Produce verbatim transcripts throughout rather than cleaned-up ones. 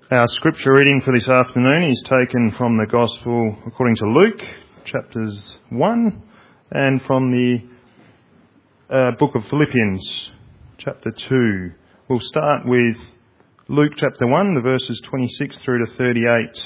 Our scripture reading for this afternoon is taken from the Gospel according to Luke, chapters one, and from the uh, book of Philippians, chapter two. We'll start with Luke chapter one, the verses twenty-six through to thirty-eight.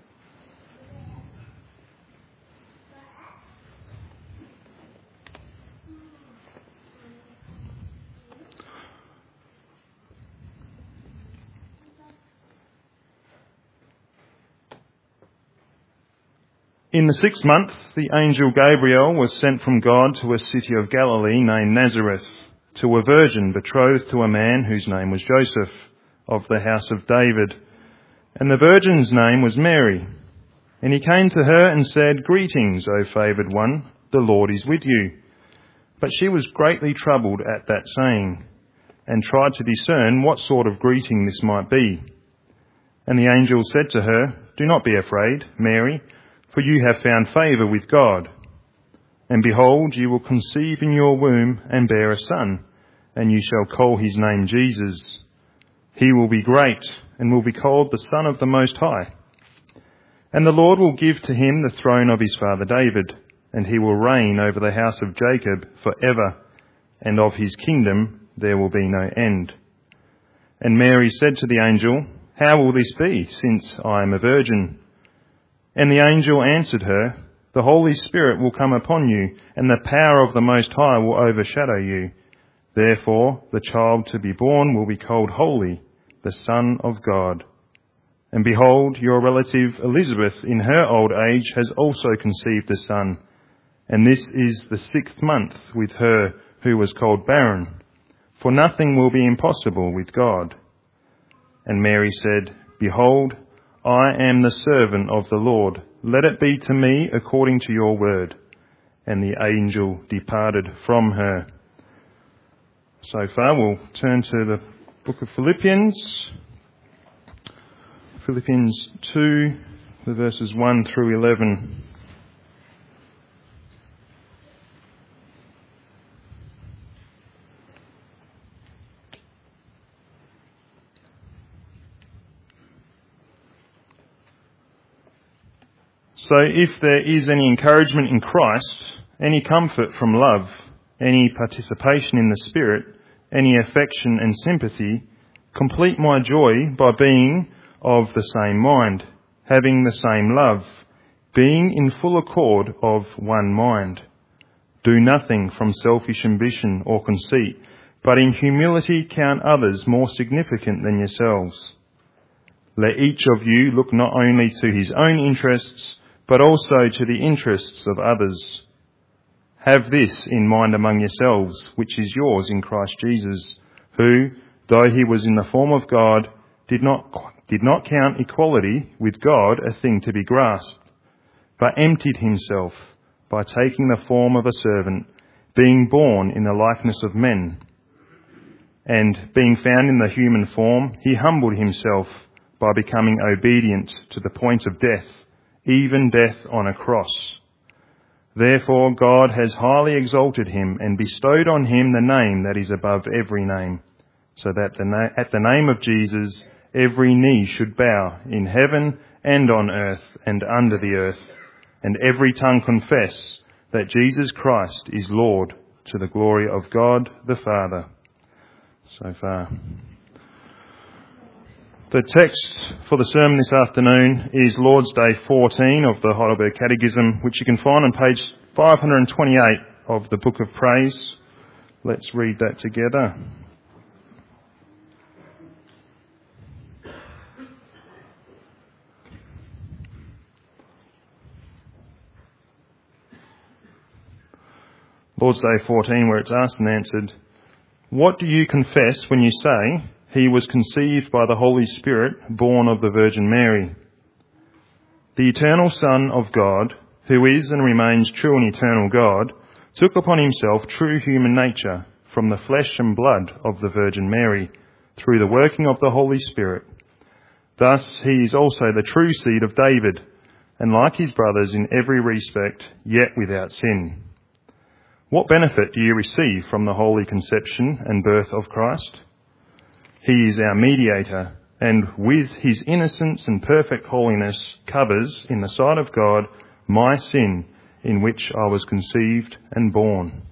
In the sixth month, the angel Gabriel was sent from God to a city of Galilee named Nazareth, to a virgin betrothed to a man whose name was Joseph, of the house of David. And the virgin's name was Mary. And he came to her and said, "Greetings, O favoured one, the Lord is with you." But she was greatly troubled at that saying, and tried to discern what sort of greeting this might be. And the angel said to her, "Do not be afraid, Mary, for you have found favour with God. And behold, you will conceive in your womb and bear a son, and you shall call his name Jesus. He will be great and will be called the Son of the Most High. And the Lord will give to him the throne of his father David, and he will reign over the house of Jacob for ever, and of his kingdom there will be no end." And Mary said to the angel, "How will this be, since I am a virgin?" And the angel answered her, "The Holy Spirit will come upon you, and the power of the Most High will overshadow you. Therefore, the child to be born will be called Holy, the Son of God. And behold, your relative Elizabeth in her old age has also conceived a son, and this is the sixth month with her who was called barren. For nothing will be impossible with God." And Mary said, "Behold, I am the servant of the Lord. Let it be to me according to your word." And the angel departed from her. So far, we'll turn to the book of Philippians. Philippians two, the verses one through eleven. So if there is any encouragement in Christ, any comfort from love, any participation in the Spirit, any affection and sympathy, complete my joy by being of the same mind, having the same love, being in full accord of one mind. Do nothing from selfish ambition or conceit, but in humility count others more significant than yourselves. Let each of you look not only to his own interests, but also to the interests of others. Have this in mind among yourselves, which is yours in Christ Jesus, who, though he was in the form of God, did not, did not count equality with God a thing to be grasped, but emptied himself by taking the form of a servant, being born in the likeness of men. And being found in the human form, he humbled himself by becoming obedient to the point of death, even death on a cross. Therefore God has highly exalted him and bestowed on him the name that is above every name, so that the na- at the name of Jesus every knee should bow in heaven and on earth and under the earth, and every tongue confess that Jesus Christ is Lord, to the glory of God the Father. So far. The text for the sermon this afternoon is Lord's Day fourteen of the Heidelberg Catechism, which you can find on page five hundred twenty-eight of the Book of Praise. Let's read that together. Lord's Day fourteen, where it's asked and answered, "What do you confess when you say, 'He was conceived by the Holy Spirit, born of the Virgin Mary'?" The eternal Son of God, who is and remains true and eternal God, took upon himself true human nature from the flesh and blood of the Virgin Mary, through the working of the Holy Spirit. Thus he is also the true seed of David, and like his brothers in every respect, yet without sin. What benefit do you receive from the holy conception and birth of Christ? He is our mediator, and with his innocence and perfect holiness covers, in the sight of God, my sin in which I was conceived and born.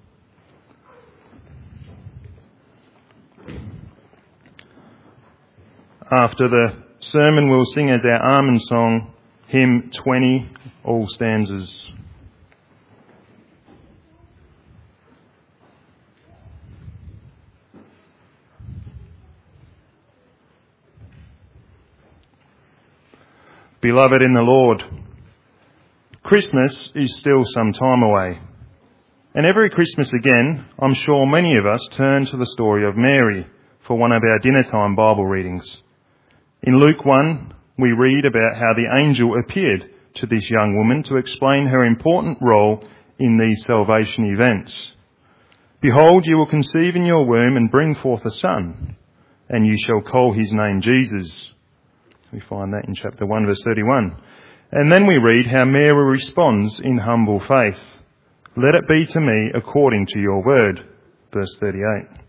After the sermon, we'll sing as our Amen song, hymn twenty, all stanzas. Beloved in the Lord, Christmas is still some time away. And every Christmas again, I'm sure many of us turn to the story of Mary for one of our dinner time Bible readings. In Luke one, we read about how the angel appeared to this young woman to explain her important role in these salvation events. Behold, you will conceive in your womb and bring forth a son, and you shall call his name Jesus. We find that in chapter one, verse thirty-one. And then we read how Mary responds in humble faith. Let it be to me according to your word. Verse thirty-eight.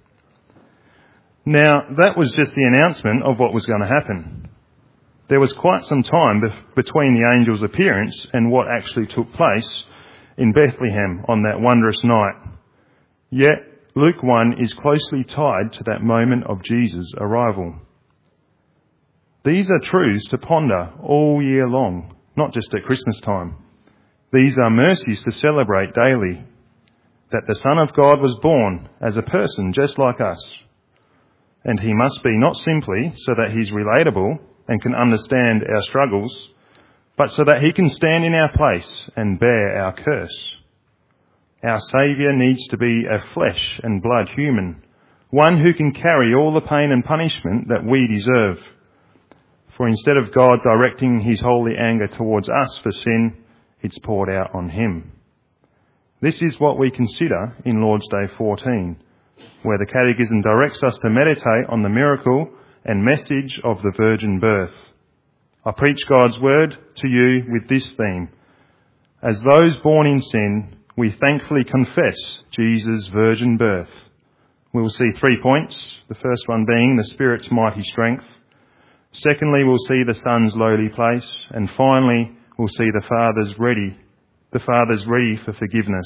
Now, that was just the announcement of what was going to happen. There was quite some time be- between the angel's appearance and what actually took place in Bethlehem on that wondrous night. Yet, Luke one is closely tied to that moment of Jesus' arrival. These are truths to ponder all year long, not just at Christmas time. These are mercies to celebrate daily, that the Son of God was born as a person just like us. And he must be not simply so that he's relatable and can understand our struggles, but so that he can stand in our place and bear our curse. Our Saviour needs to be a flesh and blood human, one who can carry all the pain and punishment that we deserve. For instead of God directing his holy anger towards us for sin, it's poured out on him. This is what we consider in Lord's Day fourteen, where the Catechism directs us to meditate on the miracle and message of the virgin birth. I preach God's word to you with this theme. As those born in sin, we thankfully confess Jesus' virgin birth. We'll see three points, the first one being the Spirit's mighty strength. Secondly, we'll see the Son's lowly place. And finally, we'll see the Father's ready, the Father's ready for forgiveness.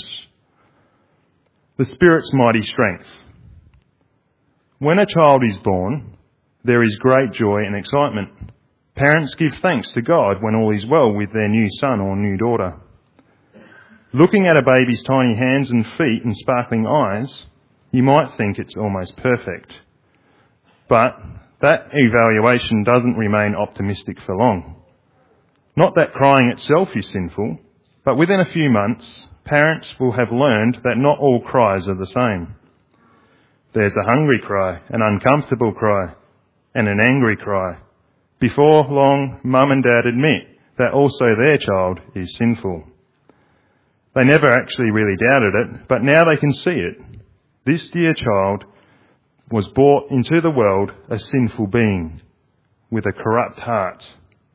The Spirit's mighty strength. When a child is born, there is great joy and excitement. Parents give thanks to God when all is well with their new son or new daughter. Looking at a baby's tiny hands and feet and sparkling eyes, you might think it's almost perfect. But that evaluation doesn't remain optimistic for long. Not that crying itself is sinful, but within a few months, parents will have learned that not all cries are the same. There's a hungry cry, an uncomfortable cry, and an angry cry. Before long, mum and dad admit that also their child is sinful. They never actually really doubted it, but now they can see it. This dear child was brought into the world a sinful being with a corrupt heart.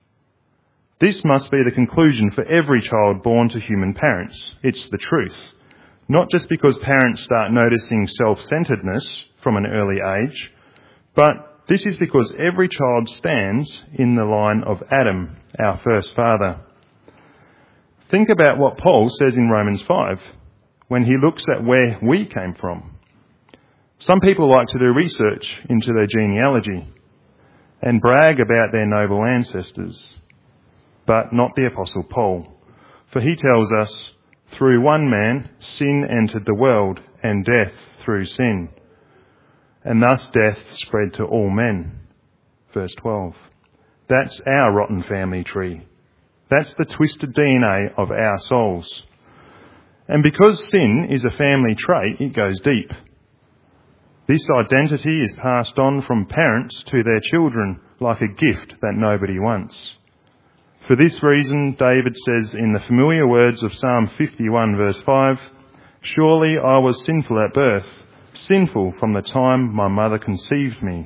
This must be the conclusion for every child born to human parents. It's the truth. Not just because parents start noticing self-centeredness from an early age, but this is because every child stands in the line of Adam, our first father. Think about what Paul says in Romans five when he looks at where we came from. Some people like to do research into their genealogy and brag about their noble ancestors, but not the Apostle Paul. For he tells us, through one man sin entered the world, and death through sin. And thus death spread to all men. Verse twelve. That's our rotten family tree. That's the twisted D N A of our souls. And because sin is a family trait, it goes deep. This identity is passed on from parents to their children like a gift that nobody wants. For this reason, David says in the familiar words of Psalm fifty-one verse five, "Surely I was sinful at birth, sinful from the time my mother conceived me."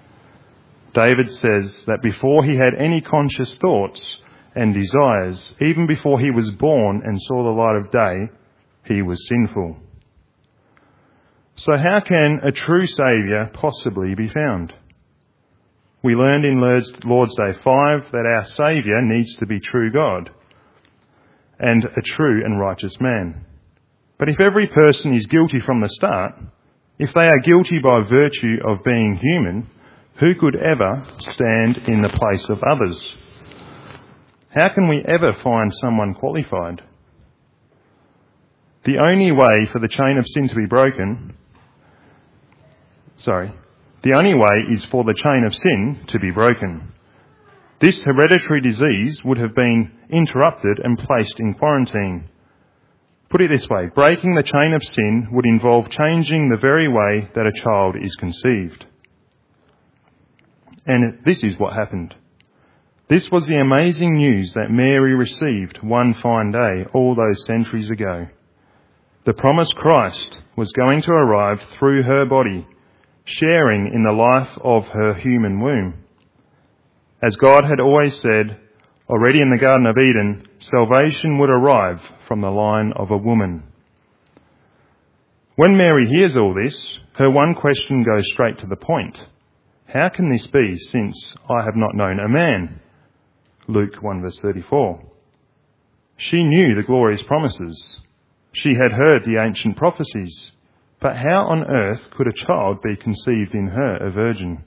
David says that before he had any conscious thoughts and desires, even before he was born and saw the light of day, he was sinful. So how can a true Saviour possibly be found? We learned in Lord's Day five that our Saviour needs to be true God and a true and righteous man. But if every person is guilty from the start, if they are guilty by virtue of being human, who could ever stand in the place of others? How can we ever find someone qualified? The only way for the chain of sin to be broken, sorry, the only way is for the chain of sin to be broken. This hereditary disease would have been interrupted and placed in quarantine. Put it this way, breaking the chain of sin would involve changing the very way that a child is conceived. And this is what happened. This was the amazing news that Mary received one fine day all those centuries ago. The promised Christ was going to arrive through her body, sharing in the life of her human womb. As God had always said, already in the Garden of Eden, salvation would arrive from the line of a woman. When Mary hears all this, her one question goes straight to the point. How can this be, since I have not known a man? Luke one verse thirty-four. She knew the glorious promises. She had heard the ancient prophecies. But how on earth could a child be conceived in her, a virgin?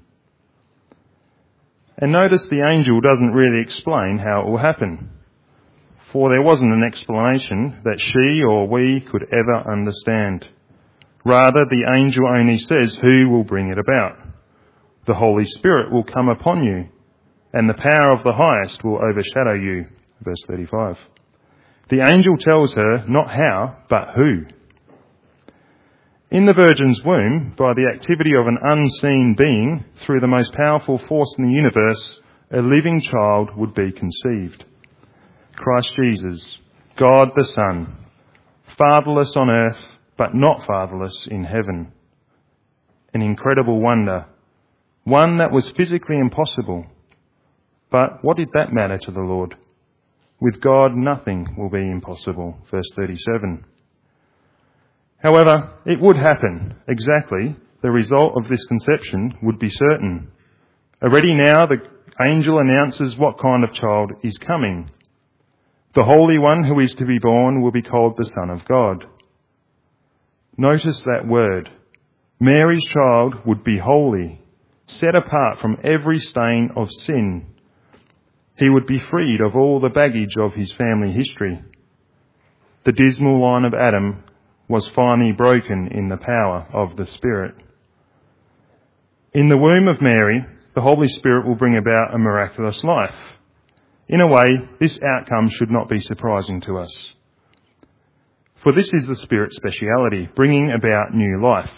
And notice the angel doesn't really explain how it will happen, for there wasn't an explanation that she or we could ever understand. Rather, the angel only says who will bring it about. The Holy Spirit will come upon you, and the power of the highest will overshadow you. Verse thirty-five. The angel tells her not how, but who. In the virgin's womb, by the activity of an unseen being, through the most powerful force in the universe, a living child would be conceived. Christ Jesus, God the Son, fatherless on earth, but not fatherless in heaven. An incredible wonder, one that was physically impossible. But what did that matter to the Lord? With God, nothing will be impossible. Verse thirty-seven. However, it would happen. Exactly. The result of this conception would be certain. Already now the angel announces what kind of child is coming. The Holy One who is to be born will be called the Son of God. Notice that word. Mary's child would be holy, set apart from every stain of sin. He would be freed of all the baggage of his family history. The dismal line of Adam was finally broken in the power of the Spirit. In the womb of Mary, the Holy Spirit will bring about a miraculous life. In a way, this outcome should not be surprising to us. For this is the Spirit's speciality, bringing about new life.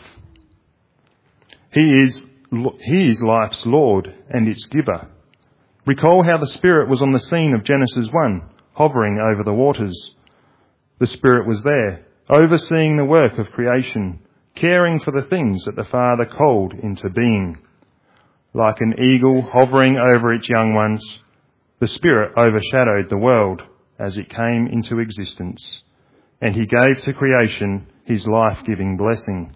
He is, he is life's Lord and its giver. Recall how the Spirit was on the scene of Genesis one, hovering over the waters. The Spirit was there, overseeing the work of creation, caring for the things that the Father called into being. Like an eagle hovering over its young ones, the Spirit overshadowed the world as it came into existence, and he gave to creation his life-giving blessing.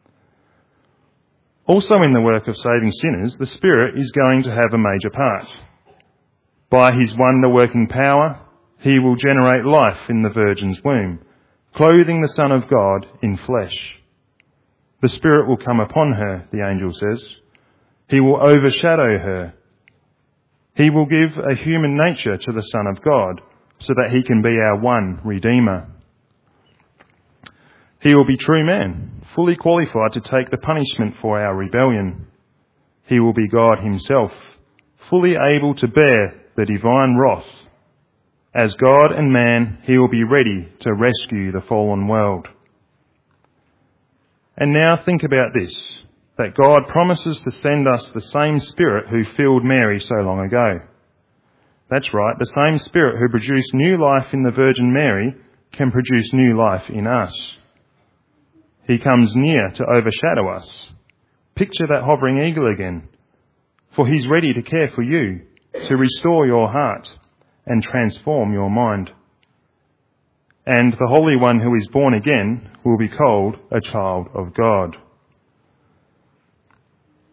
Also in the work of saving sinners, the Spirit is going to have a major part. By his wonder-working power, he will generate life in the Virgin's womb, clothing the Son of God in flesh. The Spirit will come upon her, the angel says. He will overshadow her. He will give a human nature to the Son of God so that he can be our one Redeemer. He will be true man, fully qualified to take the punishment for our rebellion. He will be God himself, fully able to bear the divine wrath. As God and man, he will be ready to rescue the fallen world. And now think about this, that God promises to send us the same Spirit who filled Mary so long ago. That's right, the same Spirit who produced new life in the Virgin Mary can produce new life in us. He comes near to overshadow us. Picture that hovering eagle again, for he's ready to care for you, to restore your heart and transform your mind. And the Holy One who is born again will be called a child of God.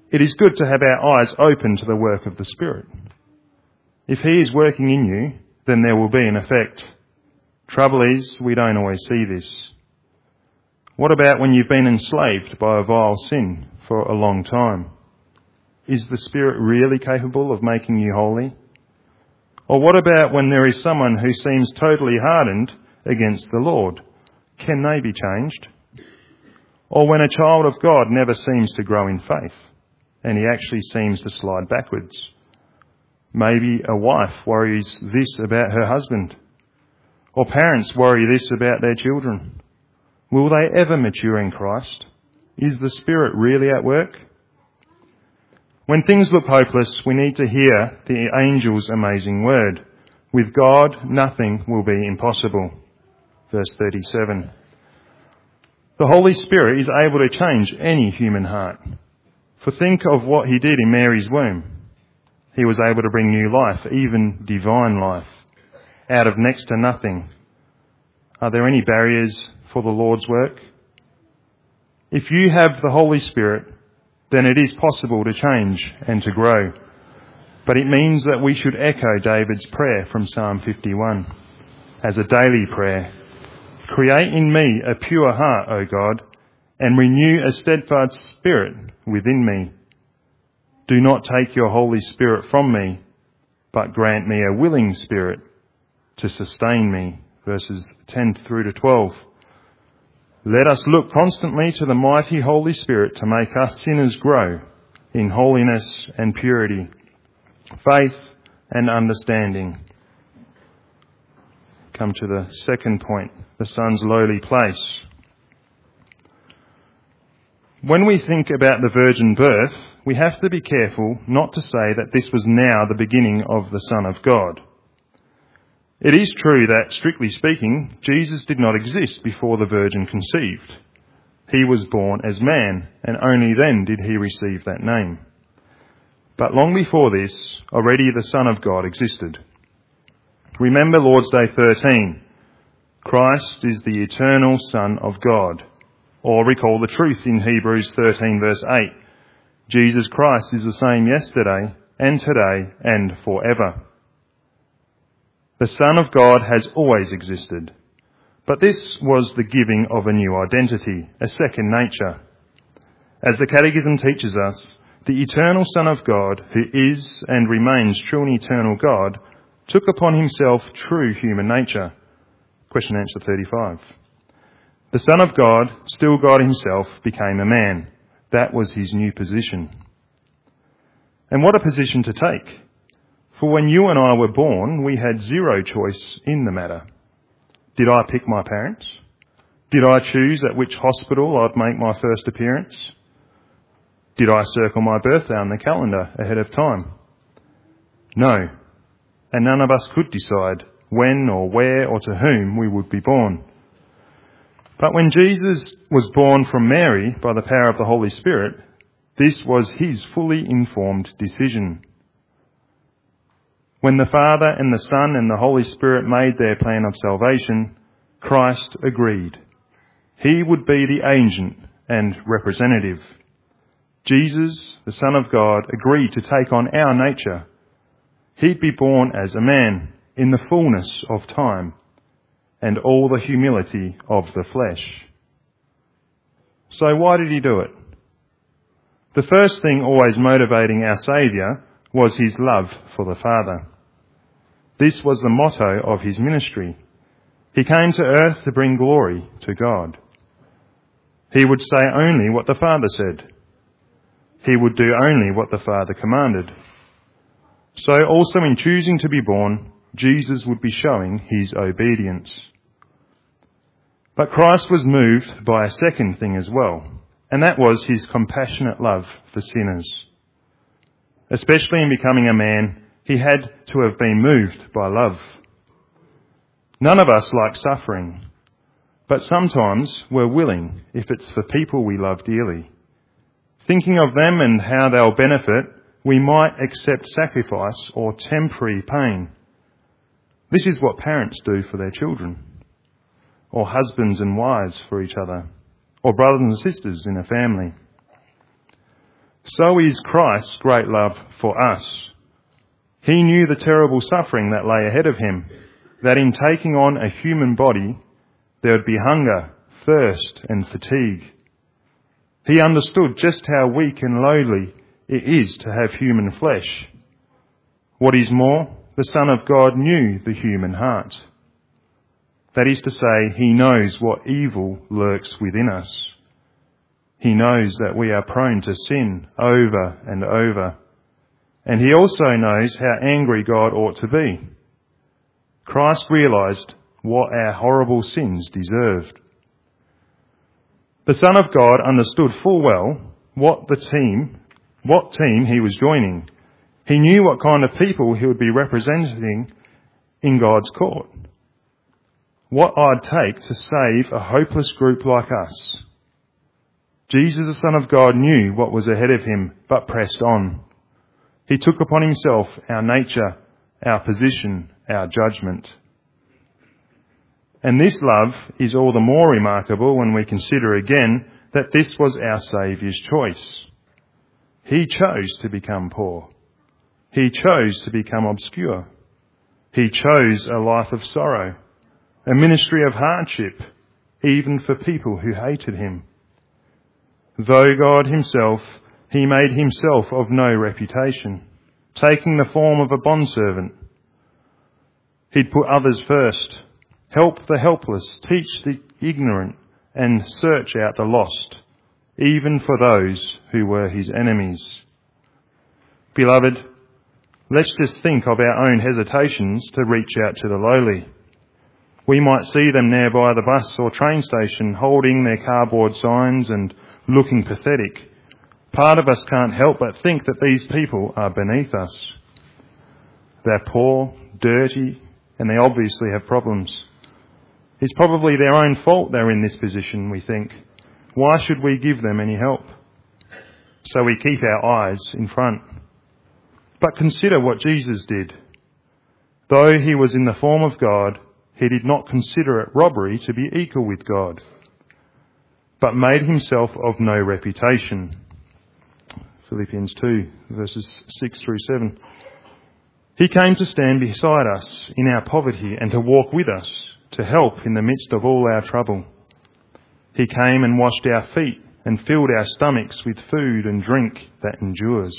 it is good to have our eyes open to the work of the Spirit. If he is working in you, then there will be an effect. Trouble is, we don't always see this. What about when you've been enslaved by a vile sin for a long time? Is the Spirit really capable of making you holy? Or what about when there is someone who seems totally hardened against the Lord? Can they be changed? Or when a child of God never seems to grow in faith and he actually seems to slide backwards? Maybe a wife worries this about her husband, or parents worry this about their children. Will they ever mature in Christ? Is the Spirit really at work? When things look hopeless, we need to hear the angel's amazing word. With God, nothing will be impossible. Verse thirty-seven. The Holy Spirit is able to change any human heart. For think of what he did in Mary's womb. He was able to bring new life, even divine life, out of next to nothing. Are there any barriers for the Lord's work? If you have the Holy Spirit, then it is possible to change and to grow. But it means that we should echo David's prayer from Psalm fifty-one as a daily prayer. Create in me a pure heart, O God, and renew a steadfast spirit within me. Do not take your Holy Spirit from me, but grant me a willing spirit to sustain me. Verses ten through to twelve. Let us look constantly to the mighty Holy Spirit to make us sinners grow in holiness and purity, faith and understanding. Come to the second point, the Son's lowly place. When we think about the virgin birth, we have to be careful not to say that this was now the beginning of the Son of God. It is true that, strictly speaking, Jesus did not exist before the Virgin conceived. He was born as man, and only then did he receive that name. But long before this, already the Son of God existed. Remember Lord's Day thirteen. Christ is the eternal Son of God. Or recall the truth in Hebrews thirteen verse eight. Jesus Christ is the same yesterday and today and forever. The Son of God has always existed, but this was the giving of a new identity, a second nature. As the Catechism teaches us, the eternal Son of God, who is and remains true and eternal God, took upon himself true human nature. Question answer thirty-five. The Son of God, still God himself, became a man. That was his new position. And what a position to take! For when you and I were born, we had zero choice in the matter. Did I pick my parents? Did I choose at which hospital I'd make my first appearance? Did I circle my birthday on the calendar ahead of time? No, and none of us could decide when or where or to whom we would be born. But when Jesus was born from Mary by the power of the Holy Spirit, this was his fully informed decision. When the Father and the Son and the Holy Spirit made their plan of salvation, Christ agreed. He would be the agent and representative. Jesus, the Son of God, agreed to take on our nature. He'd be born as a man in the fullness of time and all the humility of the flesh. So why did he do it? The first thing always motivating our Saviour was his love for the Father. This was the motto of his ministry. He came to earth to bring glory to God. He would say only what the Father said. He would do only what the Father commanded. So also in choosing to be born, Jesus would be showing his obedience. But Christ was moved by a second thing as well, and that was his compassionate love for sinners. Especially in becoming a man, he had to have been moved by love. None of us like suffering, but sometimes we're willing if it's for people we love dearly. Thinking of them and how they'll benefit, we might accept sacrifice or temporary pain. This is what parents do for their children, or husbands and wives for each other, or brothers and sisters in a family. So is Christ's great love for us. He knew the terrible suffering that lay ahead of him, that in taking on a human body, there would be hunger, thirst, and fatigue. He understood just how weak and lowly it is to have human flesh. What is more, the Son of God knew the human heart. That is to say, he knows what evil lurks within us. He knows that we are prone to sin over and over. And he also knows how angry God ought to be. Christ realised what our horrible sins deserved. The Son of God understood full well what the team, what team he was joining. He knew what kind of people he would be representing in God's court. What I'd take to save a hopeless group like us. Jesus, the Son of God, knew what was ahead of him, but pressed on. He took upon himself our nature, our position, our judgment. And this love is all the more remarkable when we consider again that this was our Saviour's choice. He chose to become poor. He chose to become obscure. He chose a life of sorrow, a ministry of hardship, even for people who hated him. Though God himself, he made himself of no reputation, taking the form of a bondservant. He'd put others first, help the helpless, teach the ignorant, and search out the lost, even for those who were his enemies. Beloved, let's just think of our own hesitations to reach out to the lowly. We might see them there by the bus or train station holding their cardboard signs and looking pathetic. Part of us can't help but think that these people are beneath us. They're poor, dirty, and they obviously have problems. It's probably their own fault they're in this position, we think. Why should we give them any help? So we keep our eyes in front. But consider what Jesus did. Though he was in the form of God, he did not consider it robbery to be equal with God, but made himself of no reputation. Philippians two, verses six through seven. He came to stand beside us in our poverty and to walk with us, to help in the midst of all our trouble. He came and washed our feet and filled our stomachs with food and drink that endures.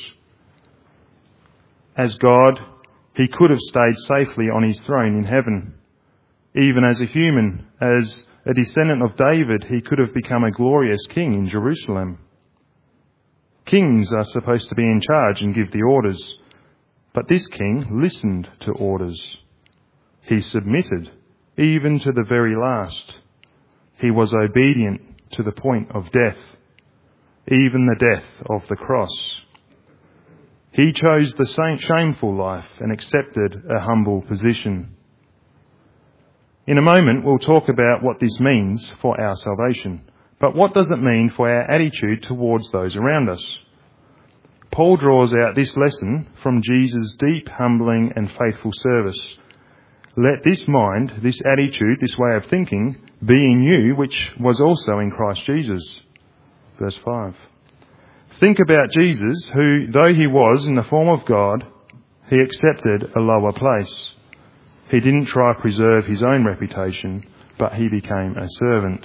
As God, he could have stayed safely on his throne in heaven. Even as a human, as a descendant of David, he could have become a glorious king in Jerusalem. Kings are supposed to be in charge and give the orders, but this king listened to orders. He submitted, even to the very last. He was obedient to the point of death, even the death of the cross. He chose the same shameful life and accepted a humble position. In a moment, we'll talk about what this means for our salvation. But what does it mean for our attitude towards those around us? Paul draws out this lesson from Jesus' deep, humbling and faithful service. Let this mind, this attitude, this way of thinking, be in you, which was also in Christ Jesus. Verse five. Think about Jesus, who, though he was in the form of God, he accepted a lower place. He didn't try to preserve his own reputation, but he became a servant.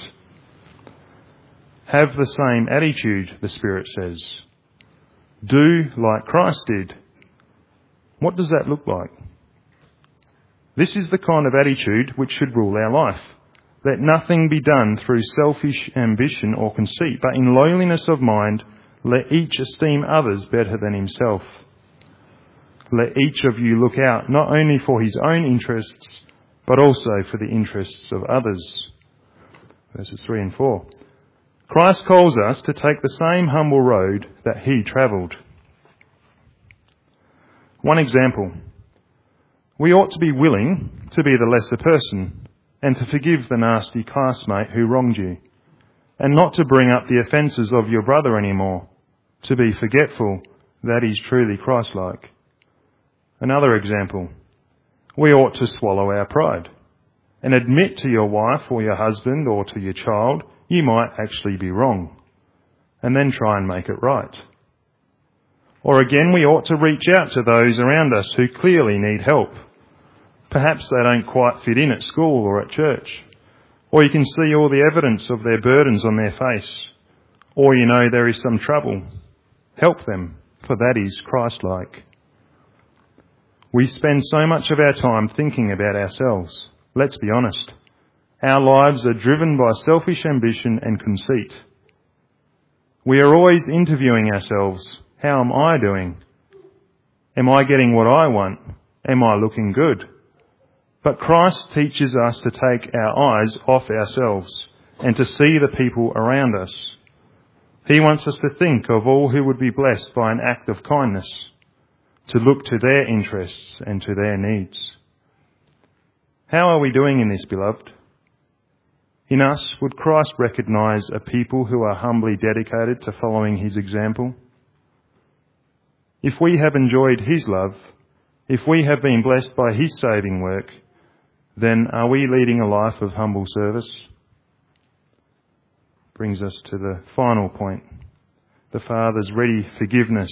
Have the same attitude, the Spirit says. Do like Christ did. What does that look like? This is the kind of attitude which should rule our life. Let nothing be done through selfish ambition or conceit, but in lowliness of mind, let each esteem others better than himself. Let each of you look out not only for his own interests, but also for the interests of others. Verses three and four. Christ calls us to take the same humble road that he travelled. One example. We ought to be willing to be the lesser person and to forgive the nasty classmate who wronged you, and not to bring up the offences of your brother anymore, to be forgetful. That is truly Christ-like. Another example. We ought to swallow our pride and admit to your wife or your husband or to your child you might actually be wrong, and then try and make it right. Or again, we ought to reach out to those around us who clearly need help. Perhaps they don't quite fit in at school or at church. Or you can see all the evidence of their burdens on their face. Or you know there is some trouble. Help them, for that is Christ-like. We spend so much of our time thinking about ourselves. Let's be honest. Our lives are driven by selfish ambition and conceit. We are always interviewing ourselves. How am I doing? Am I getting what I want? Am I looking good? But Christ teaches us to take our eyes off ourselves and to see the people around us. He wants us to think of all who would be blessed by an act of kindness, to look to their interests and to their needs. How are we doing in this, beloved? In us, would Christ recognise a people who are humbly dedicated to following his example? If we have enjoyed his love, if we have been blessed by his saving work, then are we leading a life of humble service? Brings us to the final point, the Father's ready forgiveness.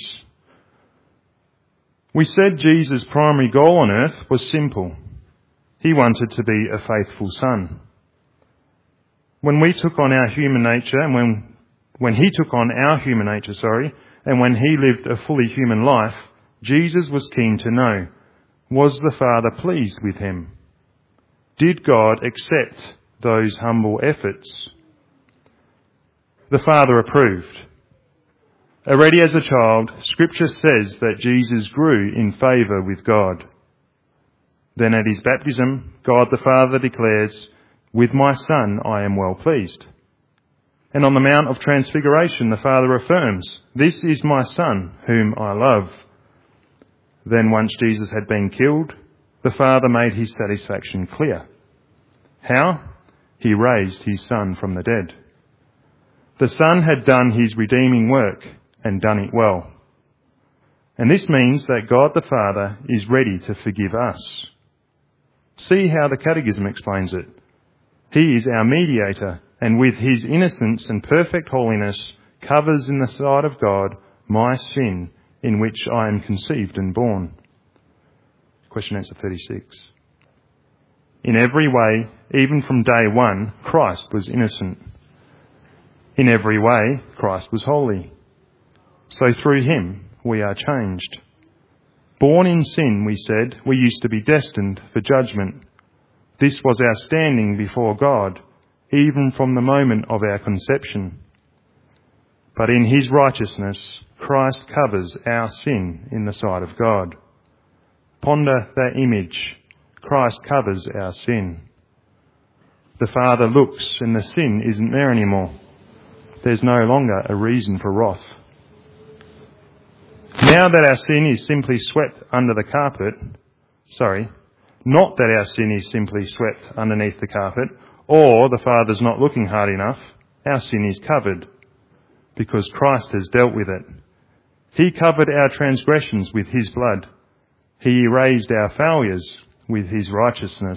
We said Jesus' primary goal on earth was simple. He wanted to be a faithful son. When we took on our human nature, and when, when he took on our human nature, sorry, and when he lived a fully human life, Jesus was keen to know, was the Father pleased with him? Did God accept those humble efforts? The Father approved. Already as a child, Scripture says that Jesus grew in favour with God. Then at his baptism, God the Father declares, "With my Son I am well pleased." And on the Mount of Transfiguration, the Father affirms, "This is my Son, whom I love." Then once Jesus had been killed, the Father made his satisfaction clear. How? He raised his Son from the dead. The Son had done his redeeming work and done it well. And this means that God the Father is ready to forgive us. See how the Catechism explains it. He is our mediator, and with his innocence and perfect holiness covers in the sight of God my sin in which I am conceived and born. Question answer thirty-six. In every way, even from day one, Christ was innocent. In every way, Christ was holy. So through him, we are changed. Born in sin, we said, we used to be destined for judgment. This was our standing before God, even from the moment of our conception. But in his righteousness, Christ covers our sin in the sight of God. Ponder that image. Christ covers our sin. The Father looks and the sin isn't there anymore. There's no longer a reason for wrath. Now that our sin is simply swept under the carpet, sorry, not that our sin is simply swept underneath the carpet, or the Father's not looking hard enough, our sin is covered, because Christ has dealt with it. He covered our transgressions with his blood. He erased our failures with his righteousness.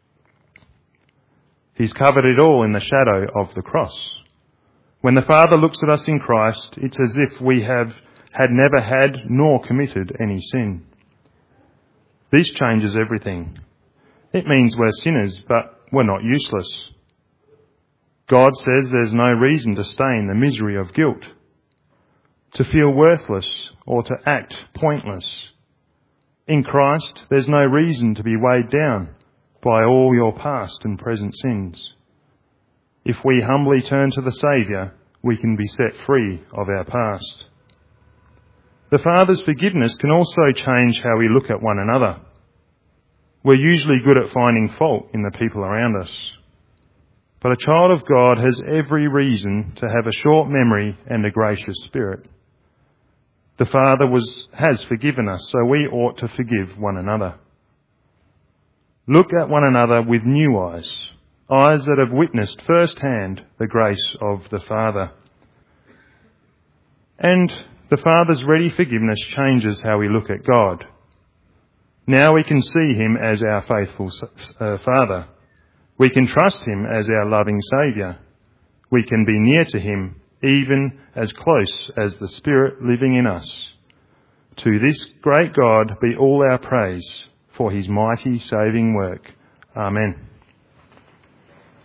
He's covered it all in the shadow of the cross. When the Father looks at us in Christ, it's as if we have had never had nor committed any sin. This changes everything. It means we're sinners, but we're not useless. God says there's no reason to stay in the misery of guilt, to feel worthless or to act pointless. In Christ, there's no reason to be weighed down by all your past and present sins. If we humbly turn to the Saviour, we can be set free of our past. The Father's forgiveness can also change how we look at one another. We're usually good at finding fault in the people around us. But a child of God has every reason to have a short memory and a gracious spirit. The Father was, has forgiven us, so we ought to forgive one another. Look at one another with new eyes, eyes that have witnessed firsthand the grace of the Father. And the Father's ready forgiveness changes how we look at God. Now we can see him as our faithful uh, Father. We can trust him as our loving Saviour. We can be near to him, even as close as the Spirit living in us. To this great God be all our praise for his mighty saving work. Amen.